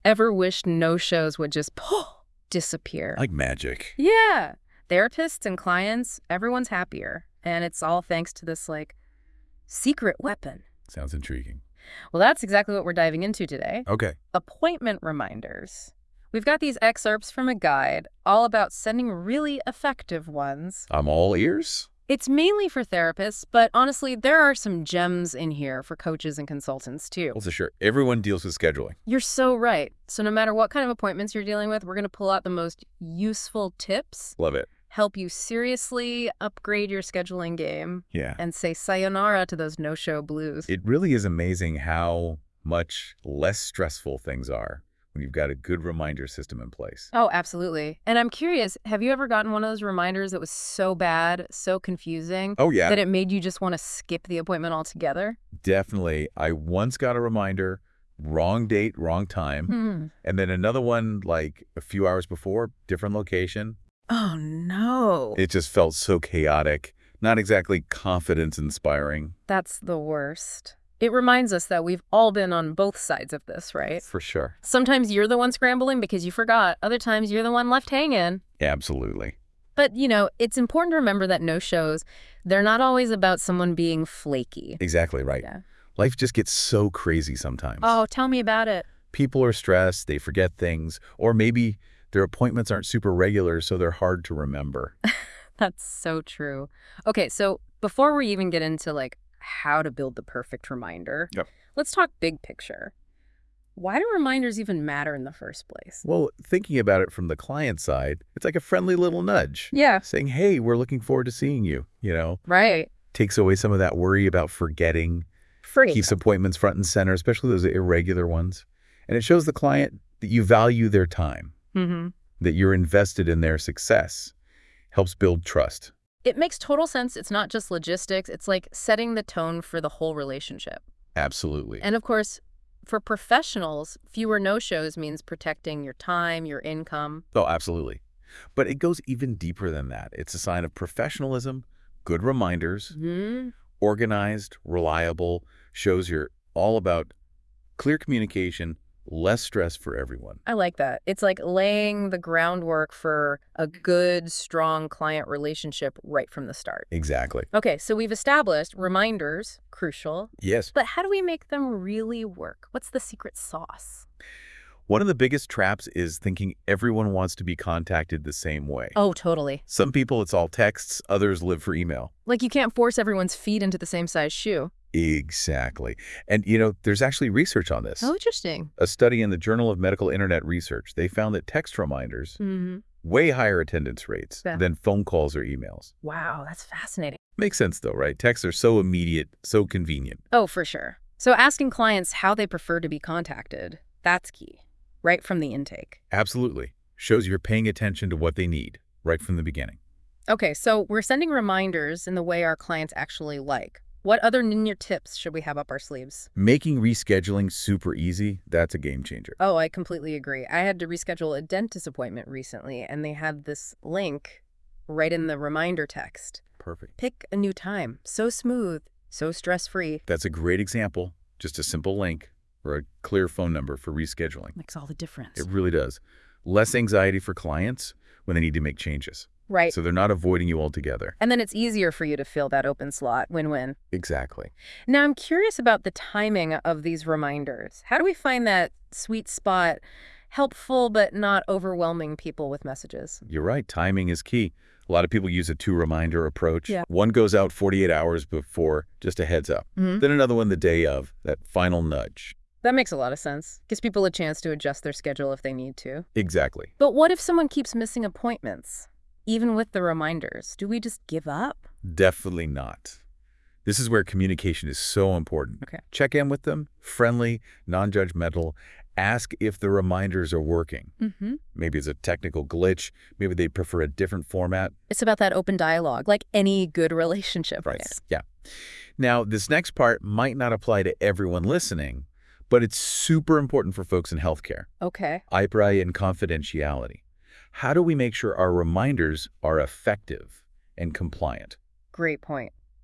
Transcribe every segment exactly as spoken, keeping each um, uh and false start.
Ever wished no-shows would just disappear? Like magic. Yeah. Therapists and clients, everyone's happier. And it's all thanks to this, like, secret weapon. Sounds intriguing. Well, that's exactly what we're diving into today. Okay. Appointment reminders. We've got these excerpts from a guide all about sending really effective ones. I'm all ears? It's mainly for therapists, but honestly, there are some gems in here for coaches and consultants, too. Also, sure. Everyone deals with scheduling. You're so right. So no matter what kind of appointments you're dealing with, we're going to pull out the most useful tips. Love it. Help you seriously upgrade your scheduling game. Yeah. And say sayonara to those no-show blues. It really is amazing how much less stressful things are when you've got a good reminder system in place. Oh, absolutely. And I'm curious, have you ever gotten one of those reminders that was so bad, so confusing, Oh, yeah. that it made you just want to skip the appointment altogether? Definitely. I once got a reminder, wrong date, wrong time. Hmm. And then another one like a few hours before, different location. Oh, no. It just felt so chaotic, not exactly confidence-inspiring. That's the worst. It reminds us that we've all been on both sides of this, right? For sure. Sometimes you're the one scrambling because you forgot. Other times you're the one left hanging. Absolutely. But, you know, it's important to remember that no-shows, they're not always about someone being flaky. Exactly right. Yeah. Life just gets so crazy sometimes. Oh, tell me about it. People are stressed, they forget things, or maybe their appointments aren't super regular, so they're hard to remember. That's so true. Okay, so before we even get into, like, how to build the perfect reminder, Yep. let's talk big picture. Why do reminders even matter in the first place? Well, thinking about it from the client side, it's like a friendly little nudge. Yeah. Saying, hey, we're looking forward to seeing you, you know? Right. Takes away some of that worry about forgetting. Free. Keeps appointments front and center, especially those irregular ones. And it shows the client that you value their time, Mm-hmm. that you're invested in their success. Helps build trust. It makes total sense. It's not just logistics. It's like setting the tone for the whole relationship. Absolutely. And of course, for professionals, fewer no-shows means protecting your time, your income. Oh, absolutely. But it goes even deeper than that. It's a sign of professionalism, good reminders, Mm-hmm. organized, reliable, shows you're all about clear communication, less stress for everyone. I like that. It's like laying the groundwork for a good, strong client relationship right from the start. Exactly. Okay, so we've established reminders, crucial, Yes. but how do we make them really work? What's the secret sauce? One of the biggest traps is thinking everyone wants to be contacted the same way. Oh, totally. Some people, it's all texts. Others live for email. Like you can't force everyone's feet into the same size shoe. Exactly. And, you know, there's actually research on this. Oh, interesting. A study in the Journal of Medical Internet Research, they found that text reminders Mm-hmm. way higher attendance rates Yeah. than phone calls or emails. Wow, that's fascinating. Makes sense, though, right? Texts are so immediate, so convenient. Oh, for sure. So asking clients how they prefer to be contacted, that's key, right from the intake. Absolutely. Shows you're paying attention to what they need right from the beginning. Okay, so we're sending reminders in the way our clients actually like. What other Ninja tips should we have up our sleeves? Making rescheduling super easy, that's a game changer. Oh, I completely agree. I had to reschedule a dentist appointment recently, and they had this link right in the reminder text. Perfect. Pick a new time. So smooth, so stress-free. That's a great example. Just a simple link or a clear phone number for rescheduling. Makes all the difference. It really does. Less anxiety for clients when they need to make changes. Right. So they're not avoiding you altogether. And then it's easier for you to fill that open slot. Win-win. Exactly. Now, I'm curious about the timing of these reminders. How do we find that sweet spot helpful but not overwhelming people with messages? You're right. Timing is key. A lot of people use a two-reminder approach. Yeah. One goes out forty-eight hours before, just a heads up. Mm-hmm. Then another one the day of, that final nudge. That makes a lot of sense. Gives people a chance to adjust their schedule if they need to. Exactly. But what if someone keeps missing appointments? Even with the reminders, do we just give up? Definitely not. This is where communication is so important. Okay. Check in with them, friendly, non-judgmental. Ask if the reminders are working. Mm-hmm. Maybe it's a technical glitch. Maybe they prefer a different format. It's about that open dialogue, like any good relationship. Right. Yeah. Now, this next part might not apply to everyone listening, but it's super important for folks in healthcare. Okay. I P R I and confidentiality. How do we make sure our reminders are effective and compliant? Great point.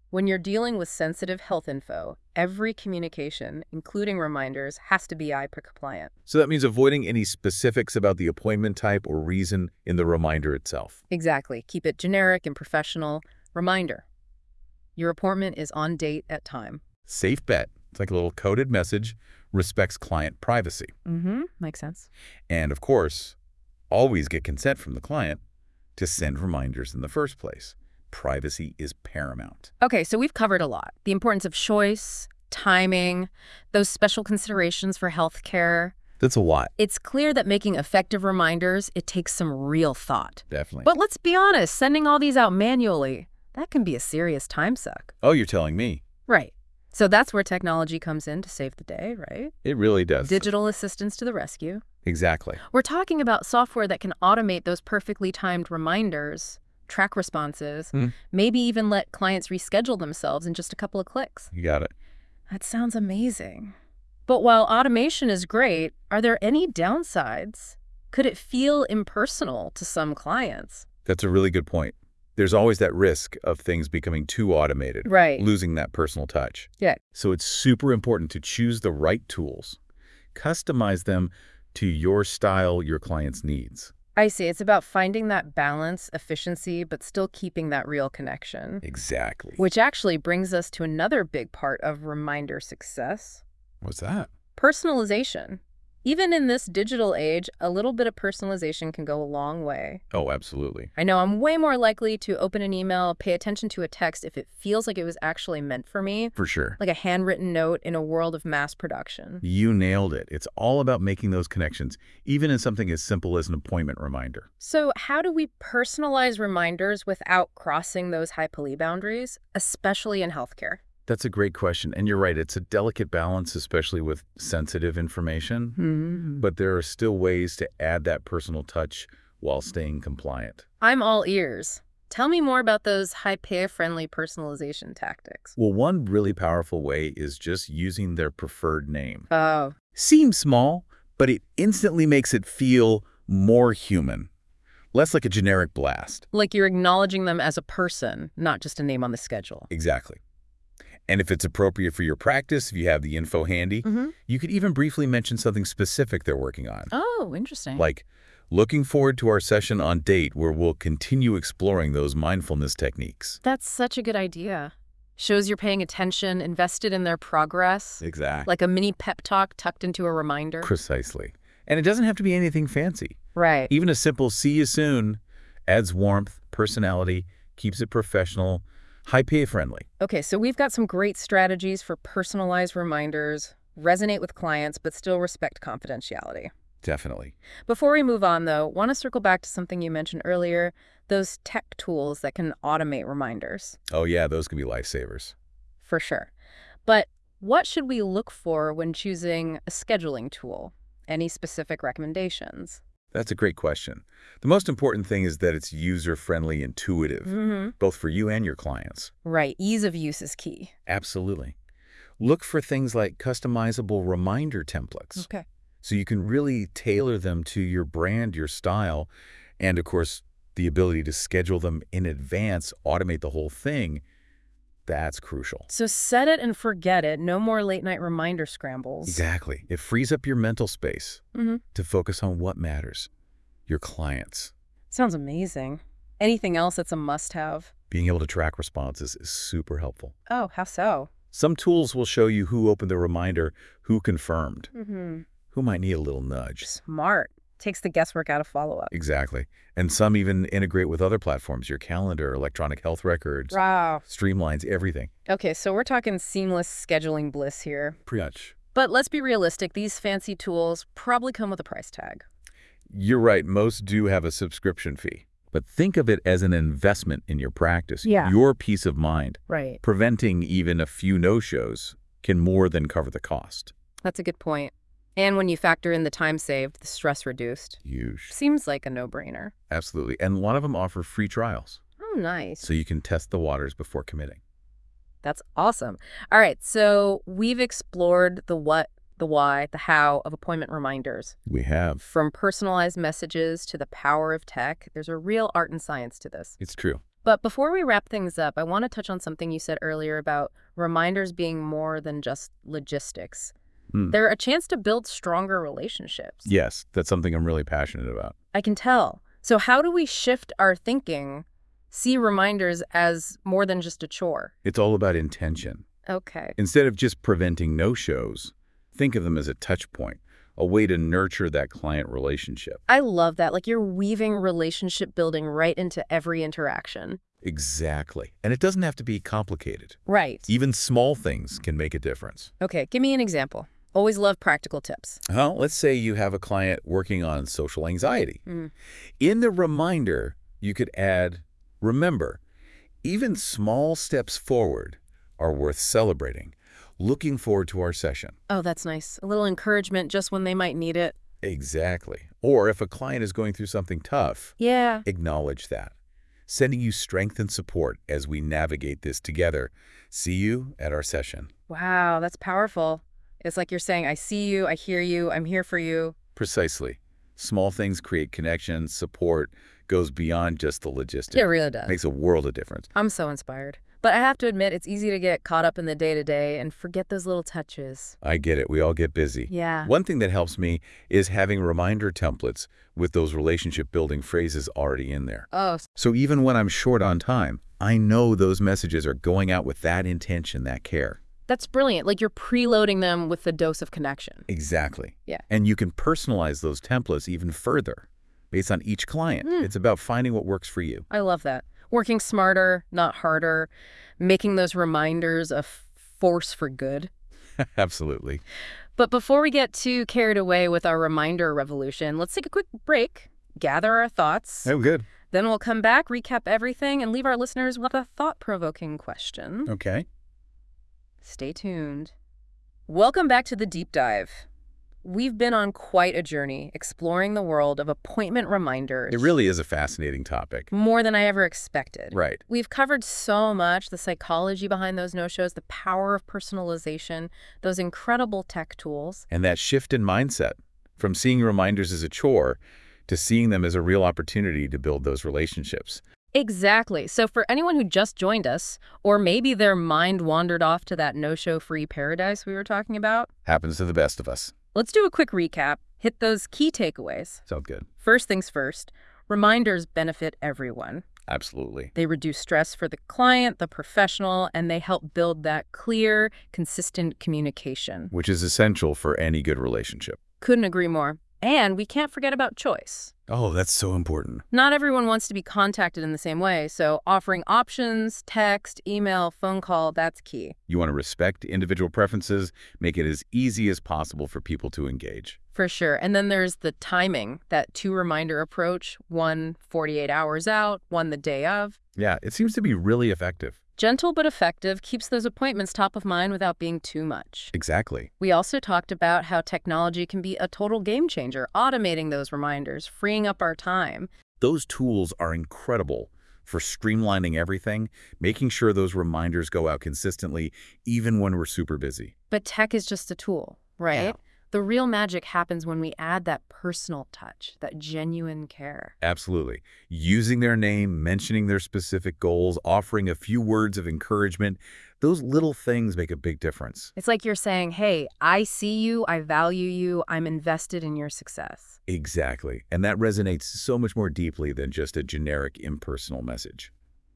When you're dealing with sensitive health info, every communication, including reminders, has to be I P A compliant. So that means avoiding any specifics about the appointment type or reason in the reminder itself. Exactly. Keep it generic and professional. Reminder. Your appointment is on date at time. Safe bet. It's like a little coded message, respects client privacy. Mm-hmm. Makes sense. And of course, always get consent from the client to send reminders in the first place. Privacy is paramount. Okay, so we've covered a lot. The importance of choice, timing, those special considerations for healthcare. That's a lot. It's clear that making effective reminders, it takes some real thought. Definitely. But let's be honest, sending all these out manually, that can be a serious time suck. Oh, you're telling me. Right. So that's where technology comes in to save the day, right? It really does. Digital assistance to the rescue. Exactly. We're talking about software that can automate those perfectly timed reminders, track responses, Mm. maybe even let clients reschedule themselves in just a couple of clicks. You got it. That sounds amazing. But while automation is great, are there any downsides? Could it feel impersonal to some clients? That's a really good point. There's always that risk of things becoming too automated, Right. losing that personal touch. Yeah. So it's super important to choose the right tools, customize them to your style, your client's needs. I see. It's about finding that balance, efficiency, but still keeping that real connection. Exactly. Which actually brings us to another big part of reminder success. What's that? Personalization. Even in this digital age, a little bit of personalization can go a long way. Oh, absolutely. I know I'm way more likely to open an email, pay attention to a text if it feels like it was actually meant for me, For sure. like a handwritten note in a world of mass production. You nailed it. It's all about making those connections, even in something as simple as an appointment reminder. So how do we personalize reminders without crossing those hyperly boundaries, especially in healthcare? That's a great question. And you're right. It's a delicate balance, especially with sensitive information. Mm-hmm. But there are still ways to add that personal touch while staying compliant. I'm all ears. Tell me more about those HIPAA-friendly personalization tactics. Well, one really powerful way is just using their preferred name. Oh, Seems small, but it instantly makes it feel more human. Less like a generic blast. like you're acknowledging them as a person, not just a name on the schedule. Exactly. And if it's appropriate for your practice, if you have the info handy, Mm-hmm. you could even briefly mention something specific they're working on. Oh, interesting. Like, looking forward to our session on date where we'll continue exploring those mindfulness techniques. That's such a good idea. Shows you're paying attention, invested in their progress, Exactly. like a mini pep talk tucked into a reminder. Precisely. And it doesn't have to be anything fancy. Right. Even a simple see you soon adds warmth, personality, keeps it professional, HIPAA friendly. Okay, so we've got some great strategies for personalized reminders, resonate with clients, but still respect confidentiality. Definitely. Before we move on, though, want to circle back to something you mentioned earlier, those tech tools that can automate reminders. Oh yeah, those can be lifesavers. For sure. But what should we look for when choosing a scheduling tool? Any specific recommendations? That's a great question. The most important thing is that it's user-friendly, intuitive, Mm-hmm. both for you and your clients. Right. Ease of use is key. Absolutely. Look for things like customizable reminder templates. Okay. So you can really tailor them to your brand, your style, and of course, the ability to schedule them in advance, automate the whole thing. That's crucial. So set it and forget it. No more late night reminder scrambles. Exactly. It frees up your mental space Mm-hmm. to focus on what matters, your clients. Sounds amazing. Anything else that's a must-have? Being able to track responses is super helpful. Oh, how so? Some tools will show you who opened the reminder, who confirmed, Mm-hmm. who might need a little nudge. Smart. Takes the guesswork out of follow-up. Exactly. And some even integrate with other platforms, your calendar, electronic health records, Wow. streamlines everything. Okay, so we're talking seamless scheduling bliss here. Pretty much. But let's be realistic. These fancy tools probably come with a price tag. You're right. Most do have a subscription fee. But think of it as an investment in your practice, Yeah. your peace of mind. Right. Preventing even a few no-shows can more than cover the cost. That's a good point. And when you factor in the time saved, the stress reduced, Huge. seems like a no-brainer. Absolutely. And a lot of them offer free trials, Oh, nice. so you can test the waters before committing. That's awesome. All right, so we've explored the what, the why, the how of appointment reminders. We have. From personalized messages to the power of tech, there's a real art and science to this. It's true. But before we wrap things up, I want to touch on something you said earlier about reminders being more than just logistics. Hmm. They're a chance to build stronger relationships. Yes, that's something I'm really passionate about. I can tell. So how do we shift our thinking, see reminders as more than just a chore? It's all about intention. Okay. Instead of just preventing no-shows, think of them as a touch point, a way to nurture that client relationship. I love that. Like you're weaving relationship building right into every interaction. Exactly. And it doesn't have to be complicated. Right. Even small things can make a difference. Okay, give me an example. Always love practical tips. Well, let's say you have a client working on social anxiety. Mm. In the reminder, you could add, remember, even small steps forward are worth celebrating. Looking forward to our session. Oh, that's nice. A little encouragement just when they might need it. Exactly. Or if a client is going through something tough, Yeah. acknowledge that. Sending you strength and support as we navigate this together. See you at our session. Wow, that's powerful. It's like you're saying, I see you, I hear you, I'm here for you. Precisely. Small things create connection, support, goes beyond just the logistics. It really does. Makes a world of difference. I'm so inspired. But I have to admit, it's easy to get caught up in the day-to-day and forget those little touches. I get it. We all get busy. Yeah. One thing that helps me is having reminder templates with those relationship-building phrases already in there. Oh, So even when I'm short on time, I know those messages are going out with that intention, that care. that's brilliant. Like you're preloading them with a dose of connection. Exactly. Yeah. And you can personalize those templates even further based on each client. Mm. It's about finding what works for you. I love that. Working smarter, not harder, making those reminders a f- force for good. Absolutely. But before we get too carried away with our reminder revolution, let's take a quick break, gather our thoughts. Oh, good. Then we'll come back, recap everything, and leave our listeners with a thought-provoking question. Okay. Stay tuned. Welcome back to the deep dive. We've been on quite a journey exploring the world of appointment reminders. It really is a fascinating topic. More than I ever expected. Right. We've covered so much, the psychology behind those no-shows, the power of personalization, those incredible tech tools. And that shift in mindset from seeing reminders as a chore to seeing them as a real opportunity to build those relationships. Exactly. So for anyone who just joined us, or maybe their mind wandered off to that no-show free paradise we were talking about, Happens to the best of us. let's do a quick recap, hit those key takeaways. Sounds good. First things first, reminders benefit everyone. Absolutely. They reduce stress for the client, the professional, and they help build that clear, consistent communication. Which is essential for any good relationship. Couldn't agree more. And we can't forget about choice. Oh, that's so important. Not everyone wants to be contacted in the same way, so offering options, text, email, phone call, that's key. You want to respect individual preferences, make it as easy as possible for people to engage. For sure. And then there's the timing, that two-reminder approach, one forty-eight hours out, one the day of. Yeah, it seems to be really effective. Gentle but effective, keeps those appointments top of mind without being too much. Exactly. We also talked about how technology can be a total game changer, automating those reminders, freeing up our time. Those tools are incredible for streamlining everything, making sure those reminders go out consistently, even when we're super busy. But tech is just a tool, right? Yeah. The real magic happens when we add that personal touch, that genuine care. Absolutely. Using their name, mentioning their specific goals, offering a few words of encouragement, those little things make a big difference. It's like you're saying, hey, I see you, I value you, I'm invested in your success. Exactly. And that resonates so much more deeply than just a generic impersonal message.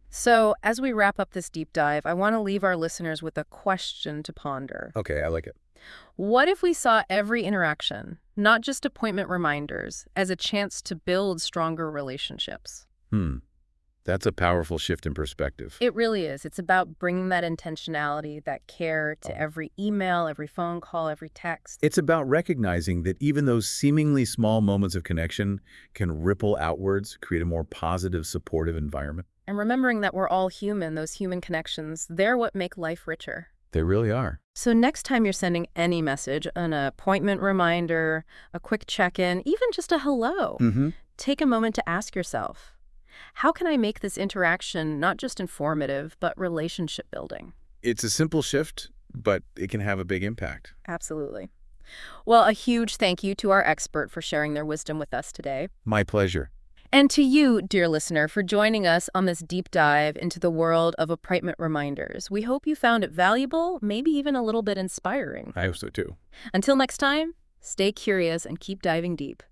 So as we wrap up this deep dive, I want to leave our listeners with a question to ponder. Okay, I like it. What if we saw every interaction, not just appointment reminders, as a chance to build stronger relationships? Hmm. That's a powerful shift in perspective. It really is. It's about bringing that intentionality, that care to every email, every phone call, every text. It's about recognizing that even those seemingly small moments of connection can ripple outwards, create a more positive, supportive environment. And remembering that we're all human, those human connections, they're what make life richer. They really are. So next time you're sending any message, an appointment reminder, a quick check-in, even just a hello, Mm-hmm. take a moment to ask yourself, how can I make this interaction not just informative, but relationship building? It's a simple shift, but it can have a big impact. Absolutely. Well, a huge thank you to our expert for sharing their wisdom with us today. My pleasure. And to you, dear listener, for joining us on this deep dive into the world of appointment reminders. We hope you found it valuable, maybe even a little bit inspiring. I hope so too. Until next time, stay curious and keep diving deep.